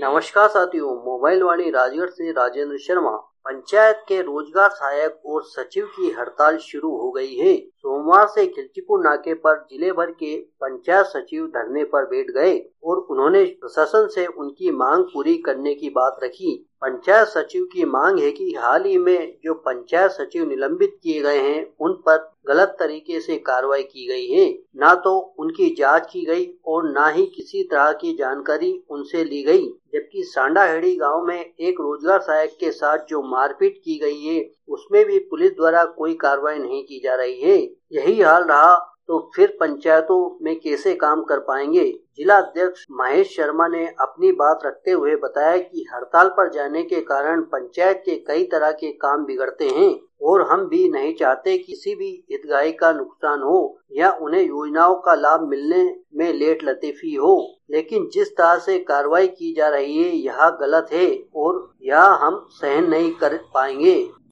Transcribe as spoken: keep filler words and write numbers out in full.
नमस्कार साथियों, मोबाइल वाणी राजगढ़ से राजेंद्र शर्मा। पंचायत के रोजगार सहायक और सचिव की हड़ताल शुरू हो गई है। सोमवार से खिलचीपुर नाके पर जिले भर के पंचायत सचिव धरने पर बैठ गए और उन्होंने प्रशासन से उनकी मांग पूरी करने की बात रखी। पंचायत सचिव की मांग है कि हाल ही में जो पंचायत सचिव निलंबित किए गए हैं उन पर गलत तरीके से कार्रवाई की गई है। ना तो उनकी जांच की गई और ना ही किसी तरह की जानकारी उनसे ली गई। जबकि सांडाहेड़ी गांव में एक रोजगार सहायक के साथ जो मारपीट की गई है उसमें भी पुलिस द्वारा कोई कार्रवाई नहीं की जा रही है। यही हाल रहा तो फिर पंचायतों में कैसे काम कर पाएंगे। जिला अध्यक्ष महेश शर्मा ने अपनी बात रखते हुए बताया कि हड़ताल पर जाने के कारण पंचायत के कई तरह के काम बिगड़ते हैं और हम भी नहीं चाहते किसी भी हितग्राही का नुकसान हो या उन्हें योजनाओं का लाभ मिलने में लेट लतीफी हो। लेकिन जिस तरह से कार्रवाई की जा रही है यह गलत है और यह हम सहन नहीं कर पाएंगे।